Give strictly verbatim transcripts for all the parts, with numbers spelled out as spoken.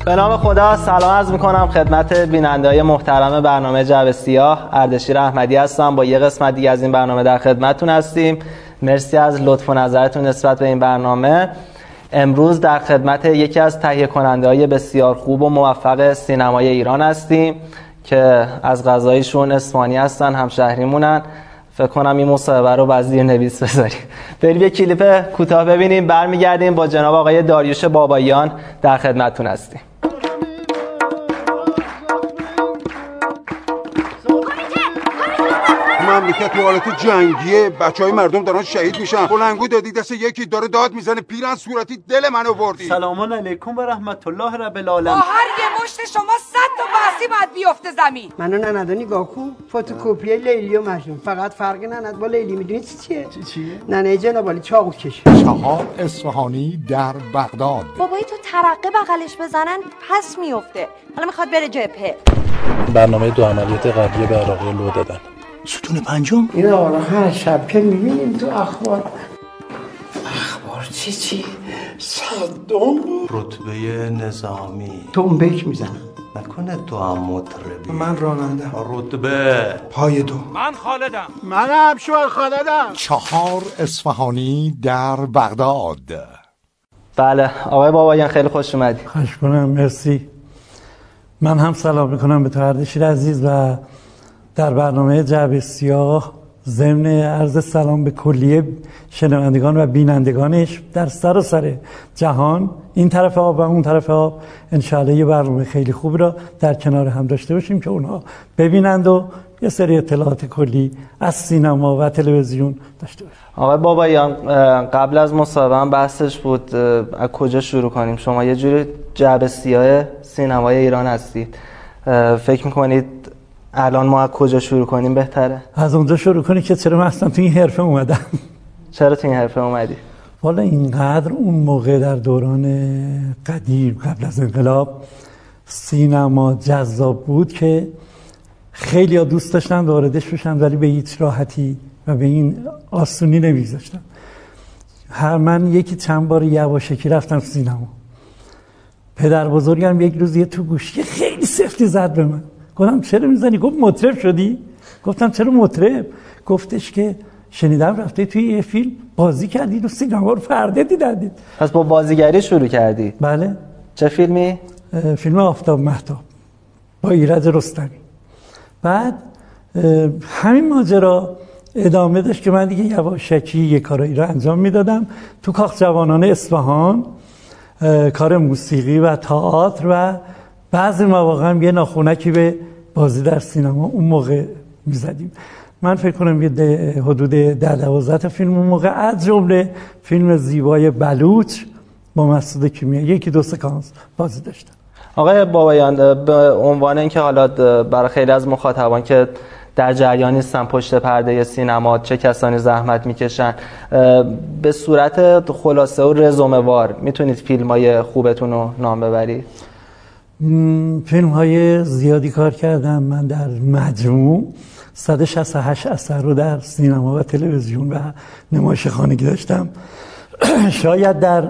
به نام خدا سلام عرض میکنم خدمت بیننده‌های محترم برنامه جعبه سیاه. اردشیر احمدی هستم. با یه قسمت دیگه از این برنامه در خدمتتون هستیم. مرسی از لطف و نظرتون نسبت به این برنامه. امروز در خدمت یکی از تهیه کننده‌های بسیار خوب و موفق سینمای ایران هستیم که از غذایشون اصفهانی هستن، همشهریمونن. فکر کنم این مصاحبه رو باز زیرنویس بذاریم. بریم یه کلیپ کوتاه ببینیم، برمیگردیم با جناب آقای داریوش باباییان در خدمتتون هستیم. مملکت تو حالت جنگیه، بچهای مردم دارن شهید میشن. بلنگو دادی دست یکی داره داد میزنه، پیرن صورتی دل منو بردی. سلامان علیکم و رحمت الله رب العالمین. با هر یه مشت شما صد تا بحثی باید بیفته زمین. منو نندا نگاه کن، فتوکپی لیلی و مجنون. فقط فرق نند با لیلی میدونی چی چیه؟ چی چیه؟ ننه جنابالی چاقو کش. چهار اصفهانی در بغداد. بابایی تو ترقه بغلش بزنن پس میفته. حالا میخواد بره جبهه. برنامه دو عملیات قبلی به عراقی لو دادن. ستون پنجم؟ این آقا هر شب که میبینیم تو اخبار. اخبار چی چی؟ صدام رتبه نظامی تنبک میزنم. نکنه تو هم مطربی؟ من راننده. رتبه پای دو. من خالدم. منم شوهر خالدم. چهار اصفهانی در بغداد. بله آقای باباییان خیلی خوش اومدید. خوش کنم، مرسی. من هم سلام میکنم به تو اردشیر عزیز و در برنامه جعبه سیاه ضمن عرض سلام به کلیه شنوندگان و بینندگانش در سراسر جهان، این طرف آب و اون طرف آب، انشاءالله یه برنامه خیلی خوب را در کنار هم داشته باشیم که اونها ببینند و یه سری اطلاعات کلی از سینما و تلویزیون داشته باشیم. آقای باباییان قبل از مصاحبه بحثش بود از کجا شروع کنیم. شما یه جوری جعبه سیاه سینمای ایران هستید. فکر میکنید الان ما از کجا شروع کنیم بهتره؟ از اونجا شروع کنی که چرا من اصلا تو این حرفه اومدم. چرا تو این حرفه اومدی؟ والا اینقدر اون موقع در دوران قدیم قبل از انقلاب سینما جذاب بود که خیلی ها دوست داشتن واردش بشن، ولی به هیچ راحتی و به این آسونی نمیگذاشتن. هر من یکی چند بار یواشکی رفتم سینما. پدر بزرگم یک روز یه تو گوشی خیلی سفتی زد به من. گفتم چرا میزنی؟ گفت مطرب شدی؟ گفتم چرا مطرب؟ گفتش که شنیدم رفته توی یه فیلم بازی کردی و سینما رو فرده دیدید. پس با بازیگری شروع کردی؟ بله. چه فیلمی؟ فیلم آفتاب مهتاب با ایرج رستمی. بعد همین ماجرا ادامه داشت که من دیگه یواشکی یه کارایی رو انجام میدادم تو کاخ جوانان اصفهان، کار موسیقی و تئاتر و بعضی مواقع هم یه ناخونکی به بازی در سینما اون موقع میزدیم. من فکر کنم یه حدود ده دوازده تا فیلم اون موقع، از جمله فیلم زیبای بلوچ با مسعود کیمیا یکی دو سکانس بازی داشتم. آقای باباییان به عنوان اینکه حالا برای خیلی از مخاطبان که در جریان نیستن پشت پرده سینما چه کسانی زحمت میکشن، به صورت خلاصه و رزومه وار میتونید فیلم‌های خوبتون رو نام ببرید؟ فیلم های زیادی کار کردم. من در مجموع صد و شصت و هشت اثر رو در سینما و تلویزیون و نمایش خانگی داشتم. شاید در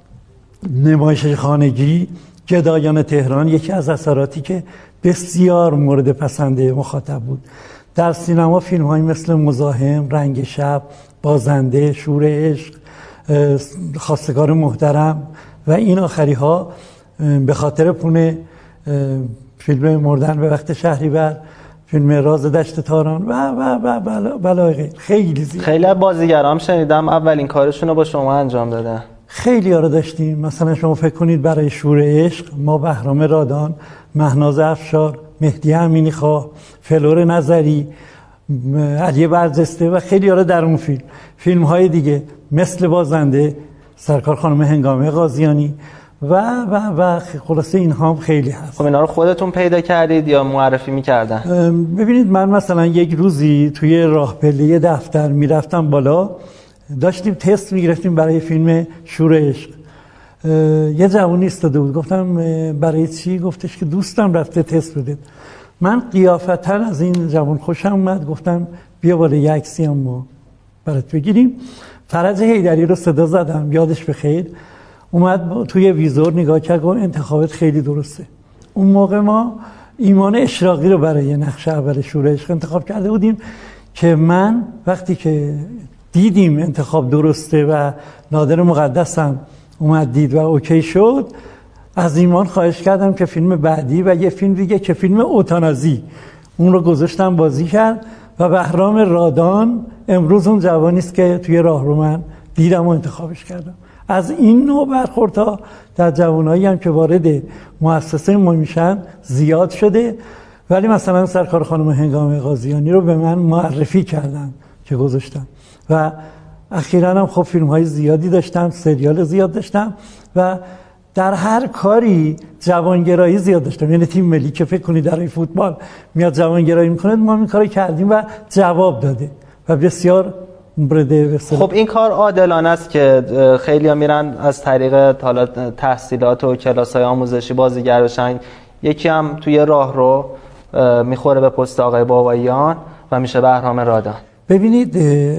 نمایش خانگی گدایان تهران یکی از اثراتی که بسیار مورد پسنده مخاطب بود. در سینما فیلم های مثل مزاحم، رنگ شب، بازنده، شور عشق، خواستگار محترم و این آخری ها به خاطر پونه، فیلم مردن به وقت شهریور، فیلم راز دشت تاران و و و بلا بلاغه خیلی زیاد. خیلی از بازیگرام شنیدم اولین کارشون رو با شما انجام دادن. خیلی ها رو داشتیم. مثلا شما فکر کنید برای شور عشق ما بهرام رادان، مهناز افشار، مهدی امینی خواه، فلور نظری، علی برجسته و خیلی ها رو در اون فیلم. فیلم های دیگه مثل بازنده سرکار خانم هنگامه قاضیانی و و و خلاصه اینها هم خیلی هست. خب اینا رو خودتون پیدا کردید یا معرفی می‌کردن؟ ببینید من مثلا یک روزی توی راه پله دفتر میرفتم بالا، داشتیم تست میگرفتیم برای فیلم شور عشق. یه جوونی ایستاده بود، گفتم برای چی؟ گفتش که دوستم رفته تست بده. من قیافتا از این جوان خوشم اومد، گفتم بیا بالا یک عکسی هم ما برات بگیریم. فرج حیدری رو صدا زدم، یادش بخیر. اومد توی ویزور نگاه کرد و انتخابات خیلی درسته. اون موقع ما ایمان اشراقی رو برای نقش اول شورای عشق انتخاب کرده بودیم که من وقتی که دیدیم انتخاب درسته و نادر مقدسم اومد دید و اوکی شد، از ایمان خواهش کردم که فیلم بعدی و یه فیلم دیگه که فیلم اوتانازی اون رو گذاشتم بازی کرد و بهرام رادان امروز اون جوانی است که توی راهرو من دیدم و انتخابش کردم. از این نوع برخوردها در جوانایی هم که وارد مؤسسه ما میشن زیاد شده، ولی مثلا سرکار خانم هنگام قاضیانی رو به من معرفی کردن که گذاشتم و اخیراً هم خب فیلم های زیادی داشتم، سریال زیاد داشتم و در هر کاری جوانگرایی زیاد داشتم. یعنی تیم ملی که فکر کنید در فوتبال میاد جوانگرایی میکنه، ما این کارو کردیم و جواب داده و بسیار برده. خب این کار عادلانه است که خیلی ها میرن از طریق حالا تحصیلات و کلاس‌های آموزشی بازیگر بشن، یکی هم توی راه رو میخوره به پست آقای باباییان و میشه بهرام رادان. ببینید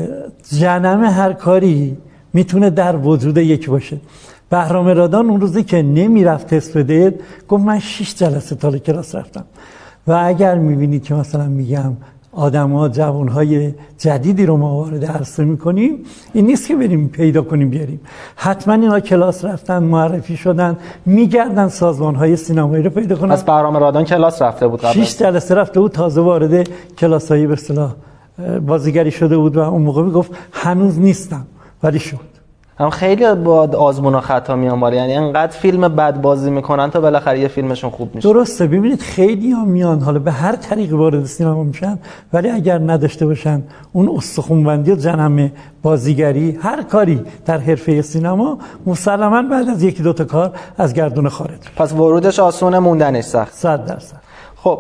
جنم هر کاری میتونه در وجود یک باشه. بهرام رادان اون روزی که نمیرفت تست بده گفت من شش جلسه تا کلاس رفتم و اگر میبینید که مثلا میگم آدم‌ها جوان‌های جدیدی رو ما وارد عرصه می‌کنیم، این نیست که بریم پیدا کنیم بیاریم، حتما اینا کلاس رفتن، معرفی شدن، میگردن سازمان‌های سینمایی رو پیدا کنن. از بهرام رادان کلاس رفته بود قبل، شش جلسه رفته بود، تازه وارد کلاس‌های به اصطلاح بازیگری شده بود و اون موقع میگفت هنوز نیستم ولی شد. هم خیلی با آزمون و خطا میان بالا، یعنی انقدر فیلم بد بازی میکنن تا بالاخره یه فیلمشون خوب میشه. درسته. ببینید خیلی ها میان حالا به هر طریقی وارد سینما میشن، ولی اگر نداشته باشن اون استخوان‌بندی و جنم بازیگری هر کاری در حرفه سینما، مسلماً بعد از یکی دو تا کار از گردون خارج. پس ورودش آسونه، موندنش سخت. صد درصد. خب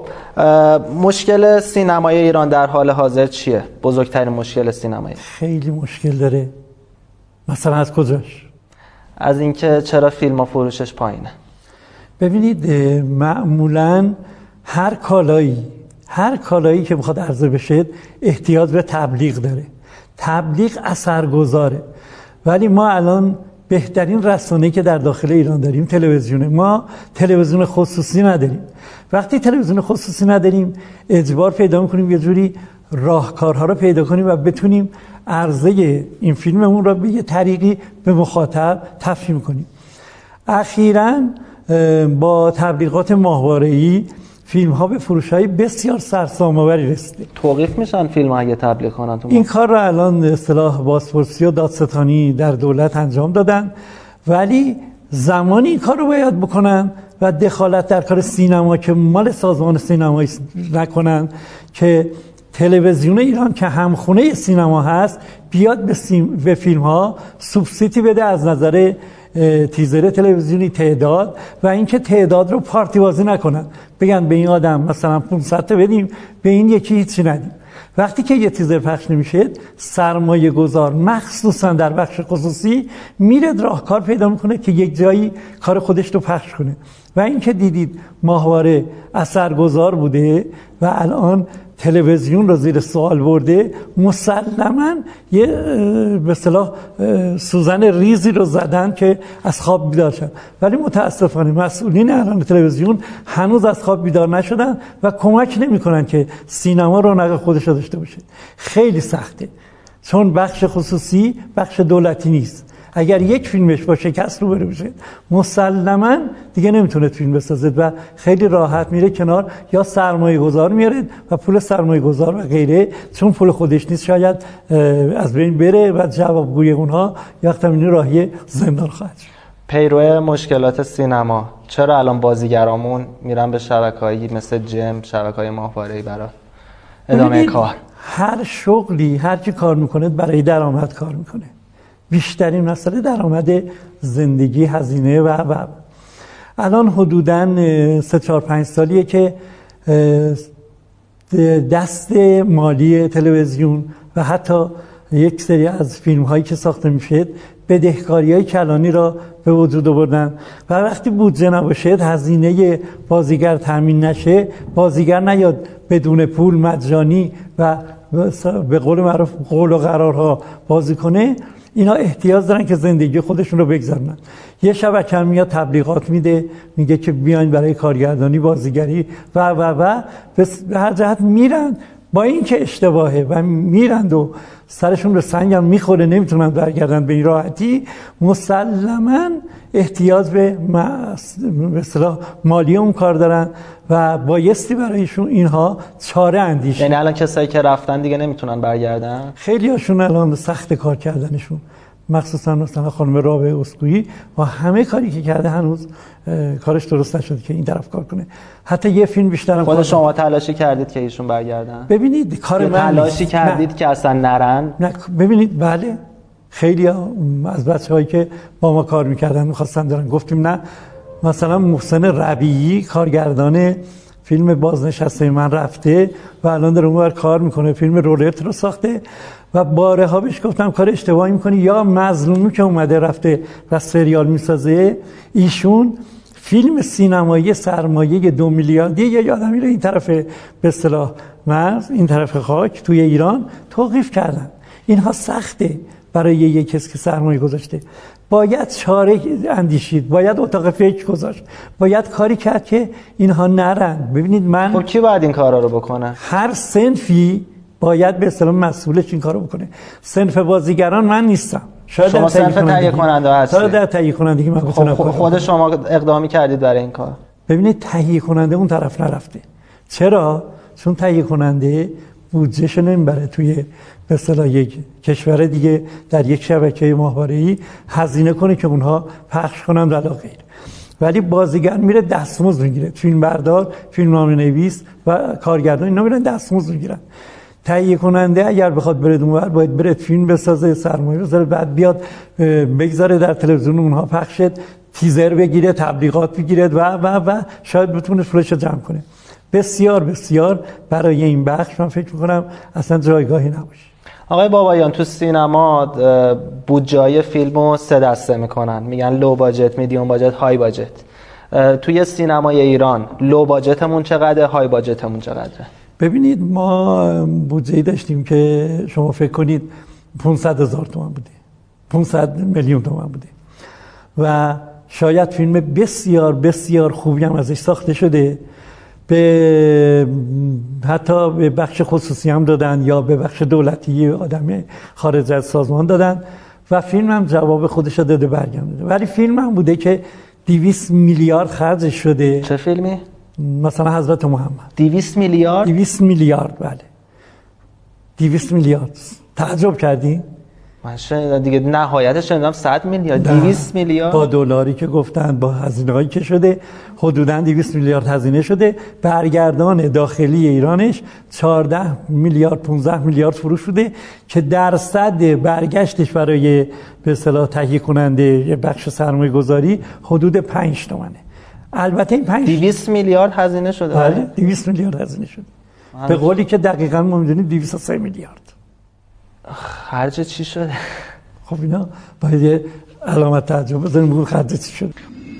مشکل سینمای ایران در حال حاضر چیه؟ بزرگترین مشکل سینمایی؟ خیلی مشکل داره. مثلا از کجاش؟ از اینکه چرا فیلم ها فروشش پایینه. ببینید معمولاً هر کالایی هر کالایی که بخواد عرضه بشه احتیاج به تبلیغ داره. تبلیغ اثرگذاره، ولی ما الان بهترین رسانه‌ای که در داخل ایران داریم تلویزیونه. ما تلویزیون خصوصی نداریم. وقتی تلویزیون خصوصی نداریم اجبار پیدا می‌کنیم یه جوری راهکارها رو پیدا کنیم و بتونیم عرضه این فیلممون رو به یه طریقی به مخاطب تفهیم کنیم. اخیراً با تبلیغات ماهواره‌ای فیلم ها به فروش های بسیار سرسام‌آوری رسیده. توقیف میشن فیلم ها اگه تبلیغ کنن تو؟ این کار رو الان اصطلاح بازپرسی و دادستانی در دولت انجام دادن، ولی زمانی این کار رو باید بکنن و دخالت در کار سینما که مال سازمان سینمایی نکنن که تلویزیون ایران که همخونه سینما هست بیاد به, سیم... به فیلم ها سوبسیدی بده از نظر تیزر تلویزیونی، تعداد، و اینکه تعداد رو پارتی بازی نکنن، بگن به این آدم مثلا پانصد تا بدیم، به این یکی هیچی ندیم. وقتی که یه تیزر پخش نمیشه، سرمایه گذار مخصوصا در بخش خصوصی میره راهکار پیدا میکنه که یک جایی کار خودش رو پخش کنه. و اینکه دیدید ماهواره اثرگذار بوده و الان تلویزیون رو زیر سوال برده، مسلماً یه به اصطلاح سوزن ریزی رو زدن که از خواب بیدار شدن، ولی متاسفانه مسئولین الان تلویزیون هنوز از خواب بیدار نشدن و کمک نمی‌کنن که سینما رونق خودش رو داشته باشه. خیلی سخته، چون بخش خصوصی بخش دولتی نیست. اگر یک فیلمش با شکست روبرو بشه، مسلماً دیگه نمیتونه فیلم بسازه و خیلی راحت میره کنار، یا سرمایه گذار میاره و پول سرمایه گذار و غیره، چون پول خودش نیست شاید از بین بره و جوابگوی اونها یختمینی راهی زندان خواهد شد. پیرو مشکلات سینما، چرا الان بازیگرامون میرن به شبکه‌ای مثل جم، شبکه‌های ماهواره‌ای برای ادامه کار؟ هر شغلی هر کی کار میکنه برای درآمد کار میکنه. بیشترین مسئله درآمد زندگی، هزینه و و الان حدوداً سه چهار پنج سالیه که دست مالی تلویزیون و حتی یک سری از فیلم هایی که ساخته میشه بدهکاری های کلانی را به وجود آوردن و وقتی بودجه نباشه، هزینه بازیگر تامین نشه، بازیگر نیاد بدون پول مجانی و به قول معروف قول و قرارها بازی کنه، اینا احتیاج دارن که زندگی خودشون رو بگذارن. یه شبکه هم میاد تبلیغات میده، میگه که بیاین برای کارگردانی، بازیگری و و و به هر جهت میرن، با این که اشتباهه و میرند و سرشون به سنگ هم میخوره، نمیتونن برگردن به این راحتی. مسلماً احتیاج به مثلا مالی اون کار دارن و بایستی برایشون اینها چاره اندیشه. یعنی الان کسایی که رفتن دیگه نمیتونن برگردن؟ خیلی هاشون الان سخت کار کردنشون، مخصوصا مثلا خانم رابعه اسکویی و همه کاری که کرده هنوز کارش درست نشده که این طرف کار کنه. حتی یه فیلم بیشتر هم خود شما تلاشی کردید که ایشون برگردن؟ ببینید کار من تلاشی کردید نه. که اصلا نرن؟ نه ببینید بله خیلی از بچه‌هایی که با ما کار میکردن میخواستن دارن، گفتیم نه. مثلا محسن ربیعی کارگردان فیلم بازنشسته من رفته و الان داره اونور کار میکنه، فیلم رولت رو ساخته و باره ها بهش گفتم کار اشتباهی میکنی. یا مظلومی که اومده رفته و سریال میسازه، ایشون فیلم سینمایی سرمایه دو میلیاردی یه آدمی رو این طرف به اصطلاح مرز، این طرف خاک توی ایران توقیف کردن. اینها سخته برای یک کسی که سرمایه گذاشته. باید چاره اندیشید، باید اتاق فکر گذاشت، باید کاری کرد که اینها نرن. ببینید من خب کی باید این کارا رو بکنه؟ هر صنفی باید به اصطلاح مسئولش این کارو بکنه. صنف بازیگران من نیستم. شاید شما صنف تهیه کننده هستید. شاید در تهیه کنندگی من بتونم. خب خود شما اقدامی کردید برای این کار؟ ببینید تهیه کننده اون طرف نرفته. چرا؟ چون تهیه کننده بودجهش نمیبره توی به اصطلاح یک کشور دیگه در یک شبکه ماهواره‌ای هزینه کنه که اونها پخش کنن و علاوه غیر. ولی بازیگر میره دستمزد میگیره، فیلم بردار، فیلمنامه نویس و کارگردان اینا میرن دستمزد میگیرن. تهیه کننده اگر بخواد بره اونور باید بره فیلم بسازه، سرمایه بذاره، بعد بیاد بگذاره در تلویزیون اونها پخش، تیزر بگیره، تبلیغات بگیره و و و شاید بتونه فروش جمع کنه. بسیار بسیار برای این بخش من فکر میکنم اصلا جایگاهی نباشه. آقای بابایان تو سینما بودجه‌های فیلمو سه دسته میکنن، میگن لو باجت، میدیوم باجت، های باجت. توی سینمای ایران لو باجتمون چقدره، های باجتمون چقدره؟ ببینید ما بودجه‌ای داشتیم که شما فکر کنید پانصد هزار تومان بوده، پانصد میلیون تومان بوده و شاید فیلم بسیار بسیار خوبی هم ازش ساخته شده، به حتی به بخش خصوصی هم دادن یا به بخش دولتی آدم خارج از سازمان دادن و فیلم هم جواب خودش رو داده برگردونده. ولی فیلم هم بوده که دویست میلیارد خرج شده. چه فیلمی؟ مثلا حضرت محمد. دویست میلیارد؟ دویست میلیارد بله. دویست میلیارد. تعجب کردی؟ من شنیدم دیگه، نهایتش شنیدم صد میلیارد. دویست میلیارد با دلاری که گفتن، با هزینه‌ای که شده، حدوداً دویست میلیارد هزینه شده. برگردان داخلی ایرانش چهارده میلیارد پانزده میلیارد فروش شده که درصد برگشتش برای به اصطلاح تهیه کننده یه بخش سرمایه گذاری حدود پنج تومنه. البته این پنج دویست میلیارد هزینه شده. بله دویست میلیارد هزینه شده. به قولی که دقیقاً ما می‌دونیم دویست و سه میلیارد. خرج چی شده؟ خب اینا باید یه علامت تعجب بزنیم بگو خرج چی شده.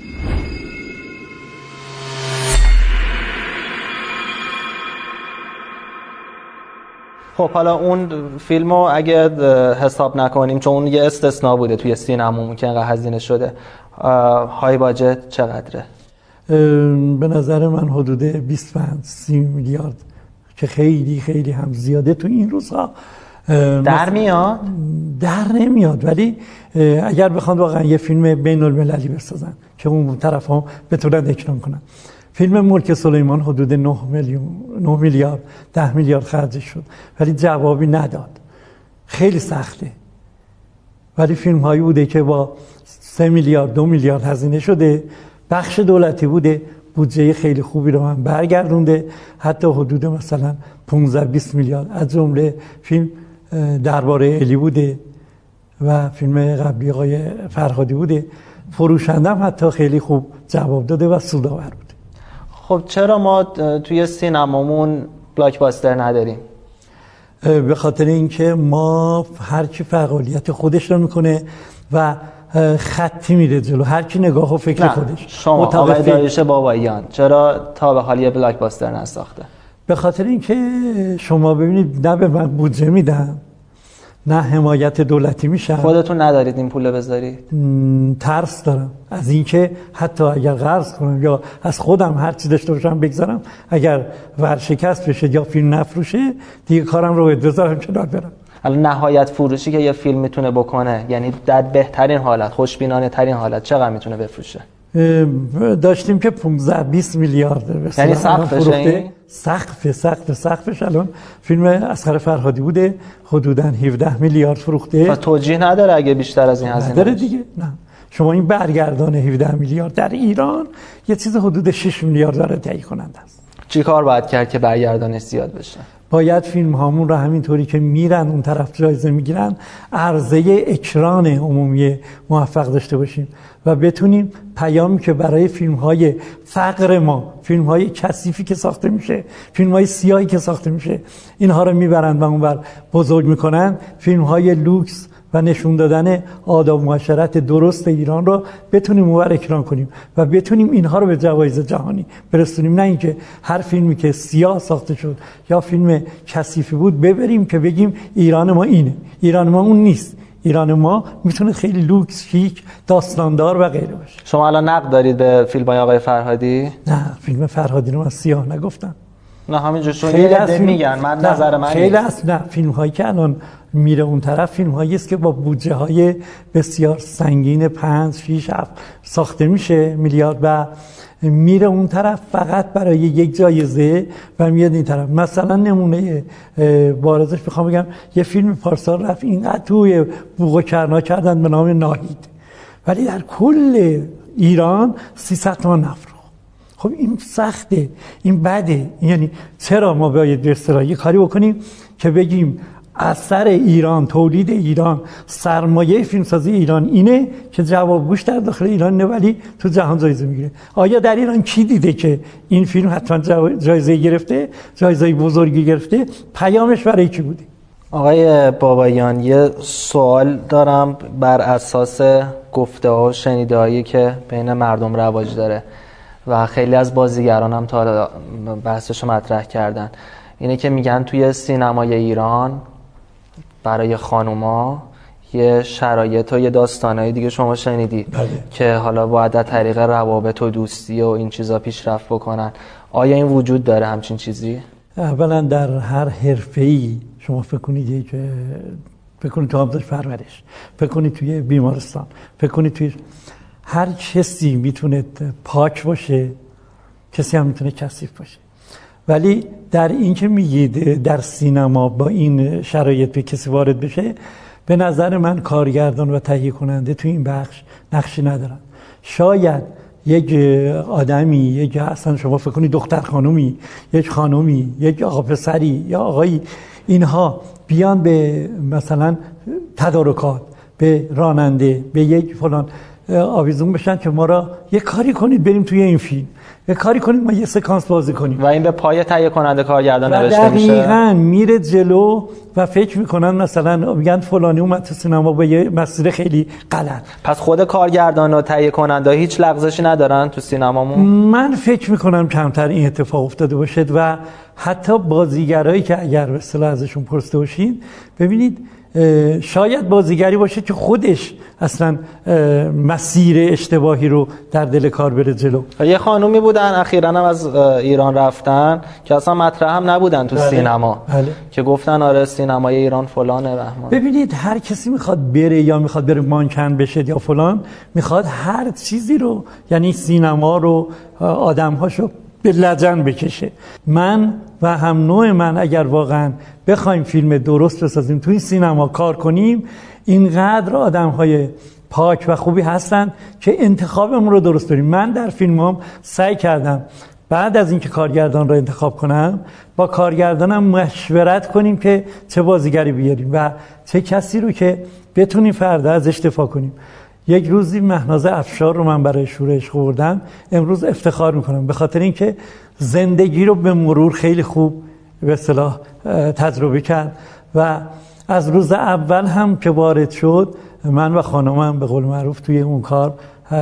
خب حالا اون فیلمو اگه حساب نکنیم، چون اون یه استثناء بوده توی سینمامون که انقدر هزینه شده، های باجت چقدره؟ به نظر من حدود بیست و پنج سی میلیارد که خیلی خیلی هم زیاده تو این روزها. در میاد؟ در نمیاد، ولی اگر بخوان واقعا یه فیلم بین المللی بسازن که اون طرف هم بتونن اکرام کنن. فیلم ملک سلیمان حدود نه میلیون نه میلیارد ده میلیارد خرج شد ولی جوابی نداد. خیلی سخته. ولی فیلم هایی بوده که با سه میلیارد دو میلیارد هزینه شده، بخش دولتی بوده، بودجه خیلی خوبی رو هم برگردونده، حتی حدود مثلا پانزده بیست میلیارد. از جمله فیلم درباره الی بوده و فیلم قبلی آقای فرهادی بوده. فروشنده هم حتی خیلی خوب جواب داده و سودآور بوده. خب چرا ما توی سینمامون بلاکباستر نداریم؟ به خاطر اینکه ما هر کی فعالیت خودش رو میکنه و خطی میره جلو، هر کی نگاه و فکر خودش. شما آقای داریوش باباییان چرا تا به حال یه بلاکباستر نساخته؟ به خاطر اینکه شما ببینید نه به من بودجه میدن نه حمایت دولتی میشن. خودتون ندارید این پول بذارید؟ ترس دارم از اینکه حتی اگر قرض کنم یا از خودم هر چی داشته باشم بگذارم، اگر ورشکست بشه یا فیلم نفروشه دیگه کارم رو بذارم کنار برم. الان نهایت فروشی که یه فیلم میتونه بکنه، یعنی در بهترین حالت، خوشبینانه ترین حالت، چقدر میتونه بفروشه؟ داشتیم که پانزده بیست میلیارد. یعنی سقفشه این؟ سقف سقف سقفش الان فیلم اصغر فرهادی بوده حدوداً هفده میلیارد فروخته. پس توجیه نداره اگه بیشتر از این هزینه نداره دیگه. نه شما این برگردان هفده میلیارد در ایران یه چیز حدود شش میلیارد داره تهیه کننده است. چی کار باید کرد که برگردانش زیاد بشه؟ باید فیلم هامون رو همینطوری که میرن اون طرف جایزه میگیرن عرضه اکران عمومی موفق داشته باشیم و بتونیم پیامی که برای فیلم های فقر ما، فیلم های کثیفی که ساخته میشه، فیلم های سیاهی که ساخته میشه، اینها رو میبرن و اونور بزرگ میکنن، فیلم های لوکس و نشون دادن آداب و معاشرت درست ایران رو بتونیم اونور اکران کنیم و بتونیم اینها رو به جوایز جهانی برسونیم. نه اینکه هر فیلمی که سیاه ساخته شد یا فیلم کثیفی بود ببریم که بگیم ایران ما اینه. ایران ما اون نیست. ایران ما میتونه خیلی لوکس، شیک، داستاندار و غیره باشه. شما الان نقد دارید به فیلم آقای فرهادی؟ نه، فیلم فرهادی رو من سیاه نگفتم. نه همینجور شما یه میگن، من نظر من خیلی از نه فیلم هایی که الان میره اون طرف فیلم هایی است که با بودجه های بسیار سنگین پنج شش هفت ساخته میشه میلیارد و میره اون طرف فقط برای یک جایزه و میاد این طرف. مثلا نمونه بارزش بخوام بگم یه فیلم پارسال رفت اینقدر توی بوق و کرنا کردن به نام ناهید، ولی در کل ایران سیصد تومان نفروخت. خب این سخته، این بده. یعنی چرا ما باید به اصطلاح یه کاری بکنیم که بگیم اثر ایران، تولید ایران، سرمایه فیلمسازی ایران اینه که جوابگوش در داخل ایران نه ولی تو جهان جایزه میگیره. آیا در ایران کی دیده که این فیلم حتما جایزه گرفته، جایزه بزرگی گرفته؟ پیامش برای کی بوده؟ آقای بابایان یه سوال دارم بر اساس گفته ها و شنیده هایی که بین مردم رواج داره و خیلی از بازیگران هم تا بحثشو مطرح کردن، اینه که میگن توی سینمای ایران برای خانوما یه شرایط و یه داستانایی دیگه شما شنیدید بله. که حالا باید از طریق روابط و دوستی و این چیزا پیشرفت بکنن. آیا این وجود داره همچین چیزی؟ اولا در هر حرفه‌ای شما فکر کنید که فکر کنید تو آموزش پرورش، فکر کنید توی بیمارستان، فکر کنید توی هر کسی میتونه پاک باشه، کسی هم میتونه کثیف باشه. ولی در این که میگید در سینما با این شرایط به کسی وارد بشه، به نظر من کارگردان و تهیه کننده توی این بخش نقشی ندارن. شاید یک آدمی، یک اصلا شما فکر کنید دختر خانومی، یک خانومی، یک آقا پسری یا آقایی، اینها بیان به مثلا تدارکات، به راننده، به یک فلان آویزون بشن که ما را یه کاری کنید بریم توی این فیلم، یه کاری کنید ما یه سکانس بازی کنیم و این به پای تهیه کننده کارگردان نوشته میشه. دقیقاً میره جلو و فکر میکنن مثلا میگن فلانی اومد تو سینما با یه مسیر خیلی غلط. پس خود کارگردان و تهیه کننده هیچ لغزشی ندارن تو سینمامون؟ من فکر میکنم کمتر این اتفاق افتاده باشد و حتی بازیگرایی که اگر به اصطلاح ازشون پرسیده باشید ببینید شاید بازیگری باشه که خودش اصلا مسیر اشتباهی رو در دل کار بره جلو. یه خانومی بودن اخیراً هم از ایران رفتن که اصلا مطرح هم نبودن تو بله. سینما بله. که گفتن آره سینمای ایران فلانه. رحمان ببینید هر کسی میخواد بره یا میخواد بره مانکن بشه یا فلان، میخواد هر چیزی رو، یعنی سینما رو، آدم‌هاشو به لجن بکشه. من و هم نوع من اگر واقعا بخوایم فیلم درست بسازیم توی سینما کار کنیم، اینقدر آدم‌های پاک و خوبی هستن که انتخابمون رو درست بریم. من در فیلمام سعی کردم بعد از اینکه کارگردان رو انتخاب کنم با کارگردانم مشورت کنیم که چه بازیگری بیاریم و چه کسی رو که بتونیم فردا ازش دفاع کنیم. یک روزی مهناز افشار رو من برای شورش خوردم، امروز افتخار میکنم به خاطر اینکه زندگی رو به مرور خیلی خوب به اصطلاح تجربه کرد و از روز اول هم که وارد شد من و خانمم به قول معروف توی اون کار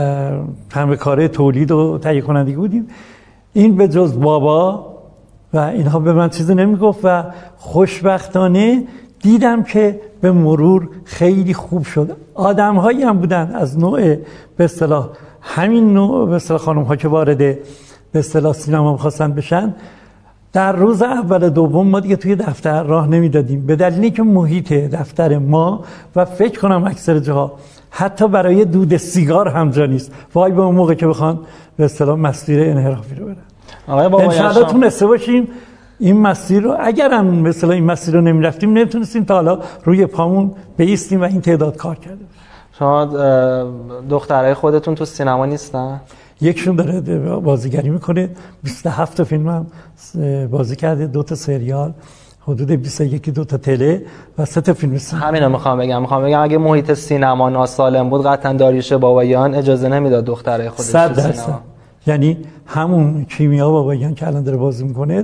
هم به کار تولید و تهیه کنندگی بودیم. این به جز بابا و اینها به من چیزی نمیگفت و خوشبختانه دیدم که به مرور خیلی خوب شد. آدم‌هایی هم بودن از نوع به اصطلاح همین نوع به اصطلاح خانم‌ها که وارد به اصطلاح سینما می‌خواستن بشن، در روز اول دوم ما دیگه توی دفتر راه نمیدادیم به دلیلی که محیط دفتر ما و فکر کنم اکثر جاها حتی برای دود سیگار هم جا نیست. وای به اون موقع که بخوان به اصطلاح مسیر انحرافی رو برن. آقای بابایان انشاءالله تونسته باشیم این مسیر رو، اگرم مثلا این مسیر رو نمیرفتیم نمیتونستیم تا حالا روی پامون بایستیم و این تعداد کار کرده. شما دخترای خودتون تو سینما نیستن؟ یکشون داره بازیگری میکنه، بیست و هفت فیلم هم بازی کرده، دو تا سریال، حدود بیست و یک دو تا تله و سه تا فیلم سینما. همین رو میخوام بگم میخوام بگم اگه محیط سینما ناسالم بود قطعا داریوش بابایان اجازه نمیداد دخترای خودش تو سینما. یعنی همون کیمیا بابایان که الان داره بازی میکنه،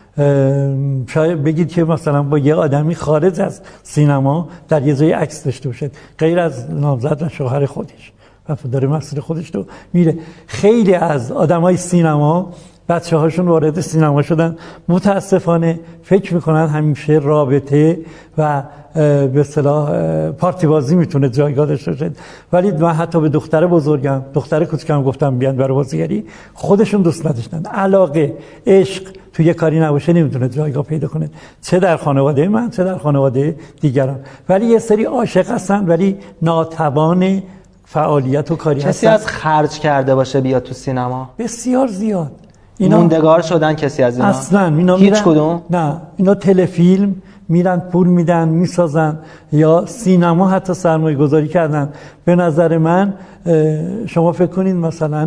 شاید بگید که مثلا با یه آدمی خارج از سینما در یه جای عکس داشته باشه غیر از نامزد و شوهر خودش و داره مسیر خودش رو میره. خیلی از آدمای سینما بچه هاشون وارد سینما شدن، متاسفانه فکر میکنن همیشه رابطه و به اصطلاح پارتی بازی میتونه جایگاه داشته باشه، ولی من حتی به دختر بزرگم دختر کوچکم گفتم بیان برای بازیگری، خودشون دوست نداشتن. علاقه عشق توی کاری نباشه نمیتونه جایگاه پیدا کنه، چه در خانواده من چه در خانواده دیگران. ولی یه سری عاشق هستن ولی ناتوان فعالیت و کاری هستن. کسی از خرج کرده باشه بیاد تو سینما؟ بسیار زیاد. اینا موندگار شدن کسی از اینا؟ اصلا اینا هیچ کدوم؟ نه، اینا تلفیلم میرن پول میدن میسازن یا سینما حتی سرمایه گذاری کردن. به نظر من شما فکر کنید مثلا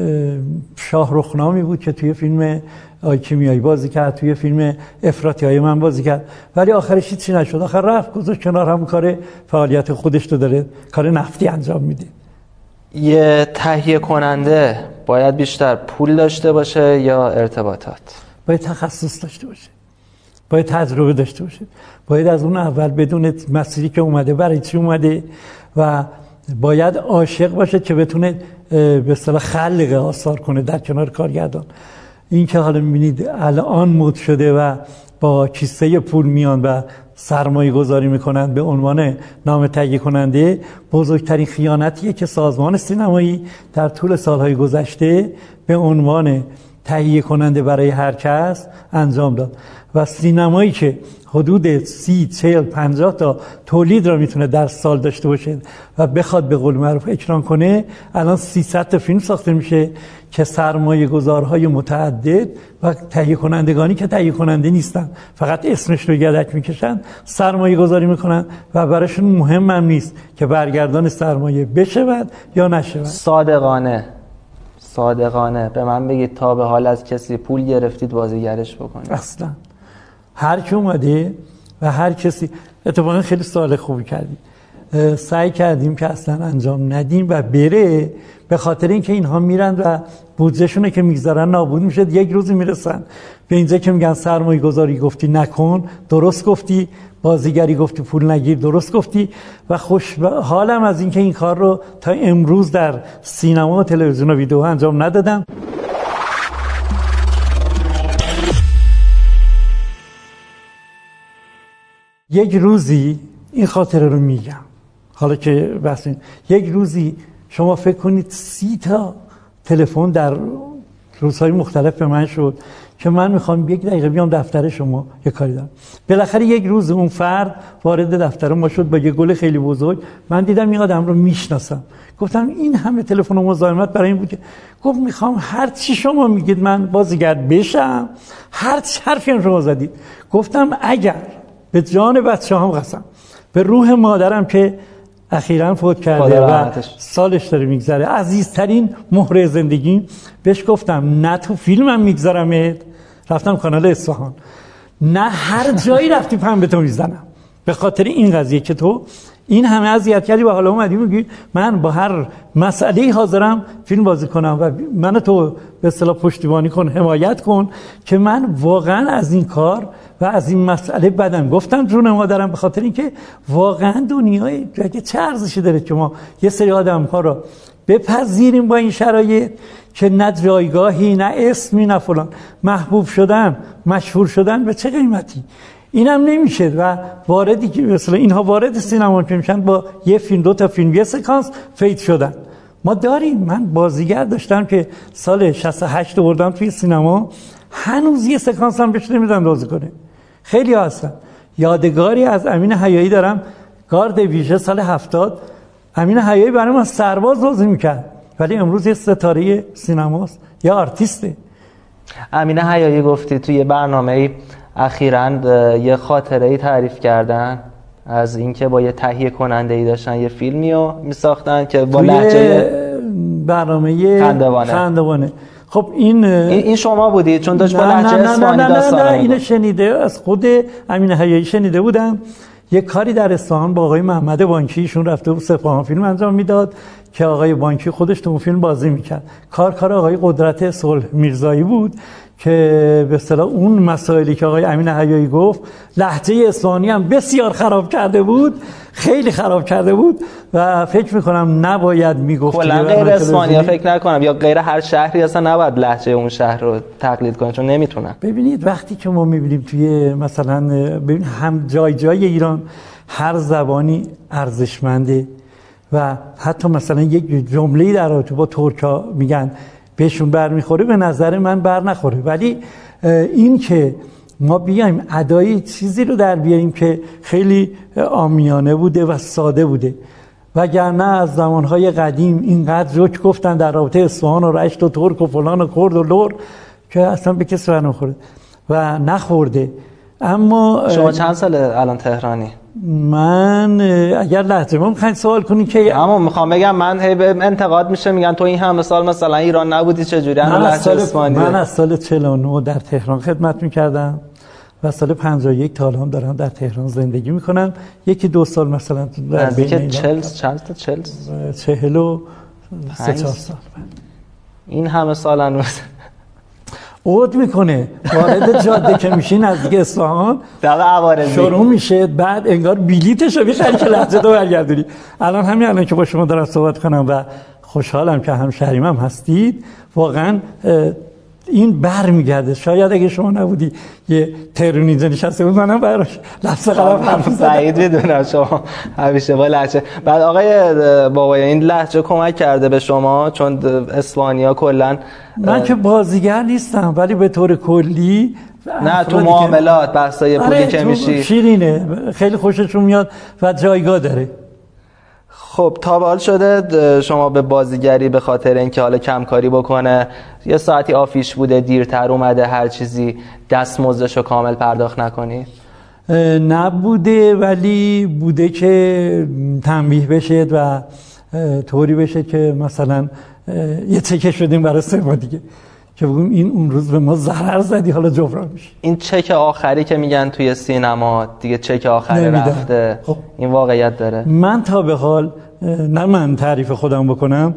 شاهرخ نامی بود که توی فیلم آی کیمیایی بازی کرد، توی فیلم افراطی های من بازی کرد، ولی آخرش چی نشد. آخر رفت گذاشت کنار، هم کار فعالیت خودش رو داره، کار نفتی انجام میده. یه تهیه کننده باید بیشتر پول داشته باشه یا ارتباطات؟ باید تخصص داشته باشه، باید تجربه داشته باشه، باید از اون اول بدون مسیری که اومده برای چی اومده و باید عاشق باشه که بتونه به اصطلاح خلق آثار کنه در کنار کارگردان. این که حالا میبینید الان مد شده و با کیسه پول میان و سرمایه گذاری میکنن به عنوان نام تهیه کننده، بزرگترین خیانتیه که سازمان سینمایی در طول سالهای گذشته به عنوان تهیه کننده برای هر کس انجام داد. و سینمایی که حدود سی، چهل، پنجاه تا تولید را میتونه در سال داشته باشه و بخواد به قول معروف اکران کنه، الان سیصد تا فیلم ساخته میشه که سرمایه گذارهای متعدد و تهیه کنندگانی که تهیه کننده نیستن، فقط اسمش رو یدک میکشن، سرمایه گذاری میکنن و براشون مهم هم نیست که برگردان سرمایه بشود یا نشود. صادقانه صادقانه به من بگید تا به حال از کسی پول گرفتید بازیگرش بکنید؟ اصلا هر کی اومده و هر کسی، اتفاقا خیلی سوال خوبی کردید، سعی کردیم که اصلا انجام ندیم و بره، به خاطر اینکه اینها میرن و بودجهشونه که میگذارن نابود میشه. یک روزی میرسن به اینجا که میگن سرمایه گذاری گفتی نکن، درست گفتی، بازیگری گفتی پول نگیر، درست گفتی. و خوش حالم از اینکه این کار رو تا امروز در سینما و تلویزیون و ویدیو انجام ندادم. یک روزی این خاطره رو میگم، حالا که بحث این. یک روزی شما فکر کنید سی تا تلفن در روزهای مختلف به من شد که من میخوام یک دقیقه بیام دفتر شما یه کاری دارم. بالاخره یک روز اون فرد وارد دفتر ما شد با یه گل خیلی بزرگ. من دیدم این آدم رو میشناسم، گفتم این همه تلفن و مزاحمت برای این بود که گفت میخوام هر چی شما میگید من بازیگر بشم، هر چی حرفی هم شما زدید. گفتم اگر به جان بچه هم قسم، به روح مادرم که اخیراً فوت کرده و سالش داره میگذره، عزیزترین مهره زندگیم، بهش گفتم نه تو فیلمم میگذارمت، رفتم کانال اصفهان، نه هر جایی رفتی پم به تو میزنم به خاطر این قضیه که تو این همه اذیت کردی و حالا اومدی میگی من با هر مسئله‌ای حاضرم فیلم بازی کنم و من تو به اصطلاح پشتیبانی کن، حمایت کن، که من واقعا از این کار و از این مسئله بدم. گفتم جون مادرم، به خاطر اینکه واقعا دنیای دیگه چه ارزشی داره که ما یه سری آدم‌ها رو بپذیریم با این شرایط که نه جایگاهی، نه اسمی، نه فلان. محبوب شدن، مشهور شدن به چه قیمتی؟ اینم نمیشه و واردی که مثلا اینها وارد سینما که میشن با یه فیلم دو تا فیلم یه سکانس فیت شدن. ما داریم، من بازیگر داشتم که سال شصت و هشت آوردم توی سینما، هنوز یه سکانس هم بهش نمیدن بازی کنه. خیلی هستن. یادگاری از امین حیایی دارم، گارد ویژه سال هفتاد، امین حیایی برای من سرباز بازی میکرد ولی امروز یه ستاره سینماست، یه آرتیسته. امین حیایی گفتی توی برنامه اخیراً یه خاطره‌ای تعریف کردن از اینکه با یه تهیه کننده‌ای داشتن یه فیلمی رو می‌ساختن که با لهجه برنامه خندوانه. خندوانه. خب این این شما بودید چون داشت با لهجه اصفهانی داستان. نه نه اینو شنیده از خود امین حیایی شنیده بودم. یه کاری در اصفهان با آقای محمد بانکی، ایشون رفته بود سپاهان فیلم انجام میداد که آقای بانکی خودش تو اون فیلم بازی میکرد. کار کار آقای قدرت صلح میرزایی بود که به اصطلاح اون مسائلی که آقای امین حیایی گفت لهجه اصفهانی هم بسیار خراب کرده بود، خیلی خراب کرده بود و فکر میکنم نباید میگفت. کلا غیر اصفهانی فکر نکنم یا غیر هر شهری اصلا نباید لهجه اون شهر رو تقلید کنن چون نمیتونن. ببینید وقتی که ما میبینیم توی مثلا ببین هم جای جای ایران هر زبانی ارزشمنده و حتی مثلا یک جمله‌ای در رابطه با ترکا میگن بهشون برمیخوره، به نظر من بر نخوره. ولی این که ما بیایم ادای چیزی رو در بیاریم که خیلی عامیانه بوده و ساده بوده، وگرنه از زمانهای قدیم اینقدر جوک گفتن در رابطه اصفهان و رشت و ترک و فلان و کرد و لور که اصلا به کسی برنخوره و نخورده. اما شما چند ساله الان تهرانی؟ من اگر لحظه ما میخواین سوال کنی که اما میخوام بگم من هی به انتقاد میشه میگن تو این همه سال مثلا ایران نبودی چجوری هم لهجه اصفهانی؟ من از سال چهل و نه در تهران خدمت میکردم و سال پنجاه و یک تا الان دارم در تهران زندگی میکنم. یکی دو سال مثلا در بین چهل چند تا چهل چهل و سه چهار سال این همه سال هنوز عود میکنه. وارد جاده که میشی نزدیک اصفهان شروع میشه، بعد انگار بلیتش رو میخری که لحظه تو برگردونی. الان همین الان که با شما دارم صحبت کنم و خوشحالم که همشهریم هم هستید، واقعا این بر میگرده. شاید اگه شما نبودی یه ترونی نشسته بود منم براش لفظ قلم حرف سعید بدونم شما همیشه با لهجه. بعد آقای بابایی این لهجه کمک کرده به شما چون اصفهانی‌ها کلا من که بازیگر نیستم ولی به طور کلی نه تو معاملات بحثای پولی که میشی شیرینه، خیلی خوششون میاد و جایگاه داره. خب تا به حال شده شما به بازیگری به خاطر اینکه حالا کمکاری بکنه یه ساعتی آفیش بوده دیرتر اومده هر چیزی دستمزدشو کامل پرداخت نکنی؟ نبوده ولی بوده که تنبیه بشه و طوری بشه که مثلا یه چکه شدیم برای سه ماه دیگه که بگم این اون روز به ما ضرر زدی حالا جبران میشه. این چک آخری که میگن توی سینما دیگه چک آخری رفته خب. این واقعیت داره؟ من تا به حال نه من تعریف خودم بکنم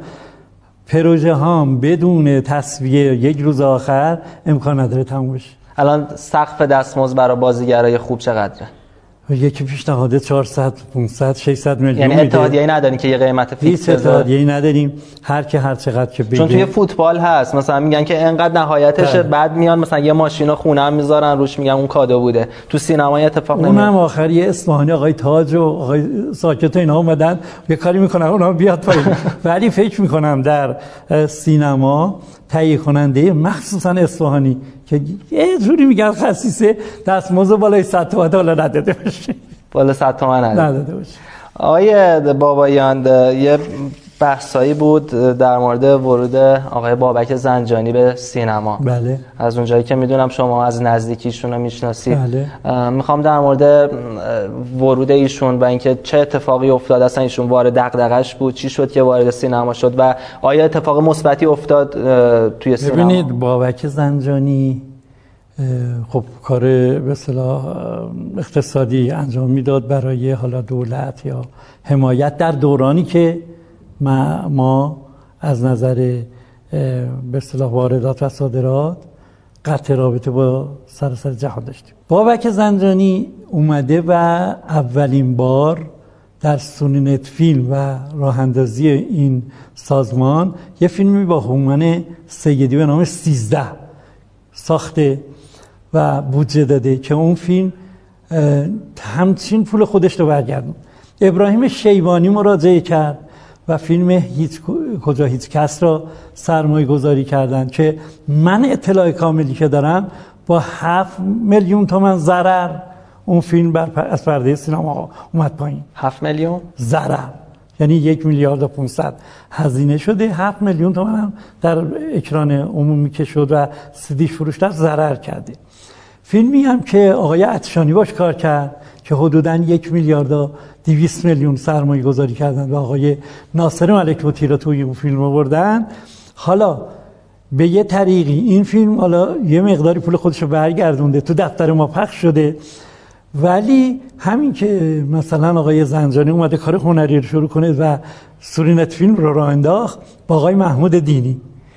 پروژه هام بدون تصویه یک روز آخر امکان نداره تموم بشه. الان سقف دستمزد برای بازیگرای خوب چقدره؟ یکی پیشنهاد چهارصد پانصد ششصد میلیون یعنی اتحادیه‌ای ندارین که یه قیمت فیکس بذاره؟ اتحادیه‌ای نداریم، هر کی هر چقدر که بگه. چون توی فوتبال هست مثلا میگن که انقدر نهایتشه بعد میان مثلا یه ماشینو خونه هم میذارن روش میگن اون کادو بوده. تو سینما اتفاق نمیفته. اونم آخری اصفهانی آقای تاج و آقای ساکت اینا اومدن یه کاری میکنن اونا بیاد پایین. ولی فکر میکنم در سینما تهیه کننده مخصوصا اصفهانی که یه جوری میگن خصیصه دستمزد بالای صد تومن دلار نداده باشه. بالا صد تومن نداده باشه. آقای بابایان یه بحثایی بود در مورد ورود آقای بابک زنجانی به سینما. بله. از اونجایی که میدونم شما از نزدیکیشون رو میشناسید. بله. میخوام در مورد ورود ایشون و اینکه چه اتفاقی افتاد، اصلا ایشون وارد دغدغش بود، چی شد که وارد سینما شد و آیا اتفاق مثبتی افتاد توی سینما؟ ببینید بابک زنجانی خب کار به اصطلاح اقتصادی انجام میداد برای حالا دولت یا حمایت در دورانی که ما, ما از نظر به اصطلاح واردات و صادرات قطع رابطه با سراسر جهان داشتیم. بابک زنجانی اومده و اولین بار در سوننت فیلم و راه اندازی این سازمان یه فیلمی با هومن سیدی به نام سیزده ساخته و بودجه داده که اون فیلم همچین پول خودش رو برگردون. ابراهیم شیبانی مراجعه کرد و فیلم هیچ کجا هیچ کس را سرمایه گذاری کردن که من اطلاع کاملی که دارم با هفت میلیون تومان ضرر اون فیلم بر از پرده سینما اومد پایین. هفت میلیون ضرر یعنی یک میلیارد و پونصد هزینه شده، هفت میلیون تومان هم در اکران عمومی که شد و سیدیش فروش در ضرر کرده. فیلمی هم که آقای عطشانی باش کار کرد که حدوداً یک میلیارد و دویست میلیون سرمایه گذاری کردن و آقای ناصر ملک مطیع رو توی اون فیلم آوردن. حالا به یه طریقی این فیلم حالا یه مقداری پول خودش رو برگردونده، تو دفتر ما پخش شده، ولی همین که مثلا آقای زنجانی اومده کار هنری رو شروع کنه و سورینت فیلم رو راه انداخت با آقای محمود دینی.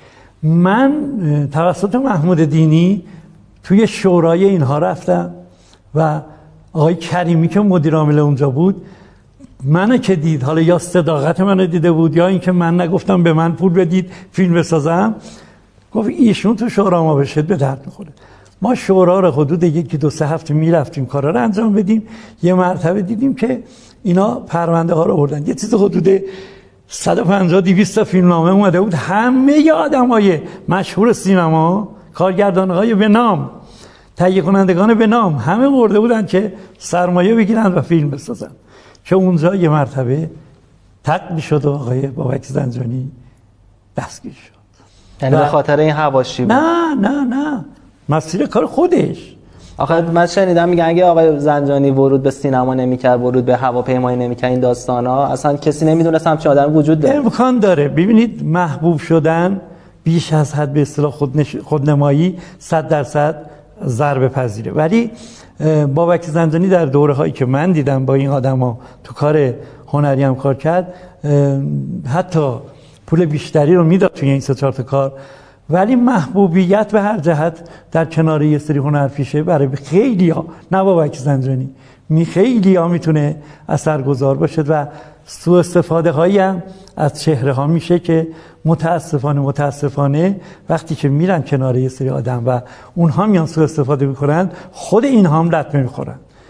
من توسط محمود دینی توی شورای اینها رفتم و آقای کریمی که مدیر عامل اونجا بود منو که دید، حالا یا صداقت منو دیده بود یا اینکه من نگفتم به من پول بدید فیلم بسازم، گفت ایشون تو شورا ما بشه به درد میخوره. ما شورا رو حدود یکی دو سه هفته میرفتیم کارا رو انجام بدیم. یه مرتبه دیدیم که اینا پرونده ها رو آوردن، یه چیز حدود صد و پنجاه دویست تا فیلمنامه اومده بود، همه آدمای مشهور سینما، کارگردان‌های به نام، تهیه کنندگان به نام، همه آورده بودن که سرمایه بگیرن و فیلم بسازن. که اونجا یه مرتبه تقل شد و آقای بابک زنجانی دستگیر شد. یعنی به خاطر این حواشی بود؟ نه نه نه مسیر کار خودش. آخه من شنیدم میگن اگه آقای زنجانی ورود به سینما نمیکرد، ورود به هواپیمایی نمیکرد، این داستانا اصلا کسی نمیدونست همچین آدمی وجود داره. امکان داره. ببینید محبوب شدن بیش از حد به اصطلاح خودنش... خودنمایی صد درصد ضربه پذیره، ولی بابک زنجانی در دوره هایی که من دیدم با این آدما تو کار هنری هم کار کرد، حتی پول بیشتری رو میداد توی این سه چهار تا کار، ولی محبوبیت به هر جهت در کنار یه سری هنرپیشه برای خیلی‌ها، نه بابک زنجانی، می خیلی‌ها میتونه اثرگذار باشه و سوء استفاده هایی هم از چهره ها میشه که متاسفانه متاسفانه وقتی که میرن کنار یه سری آدم و اونها میان سوء استفاده میکنن، خود اینها هم لطمه میخورن.